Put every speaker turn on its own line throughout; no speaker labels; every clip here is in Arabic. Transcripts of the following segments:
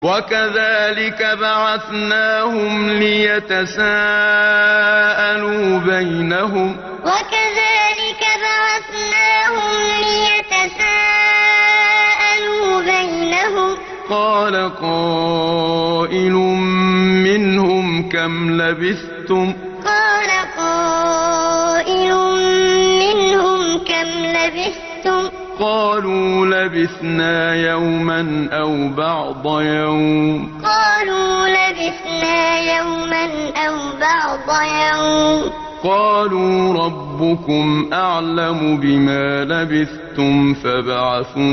وكذلك بعثناهم ليتساءلوا بينهم قال قائل منهم كم لبثتم قالوا لبثنا يوما أو بعض يوم قالوا ربكم أعلم بما لبثتم فابعثوا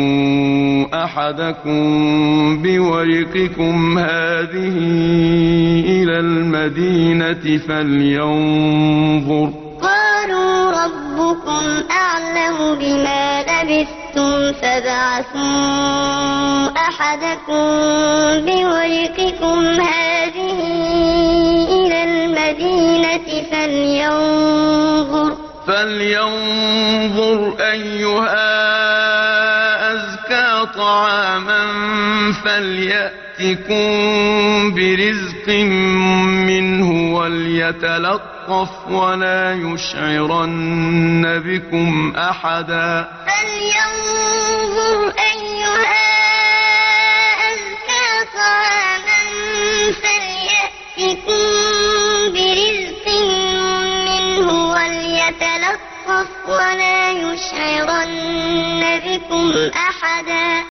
أحدكم بورقكم هذه إلى المدينة فلينظر أيها أزكى طعاما فليأتكم برزق منه وليتلطف ولا يشعرن بكم أحدا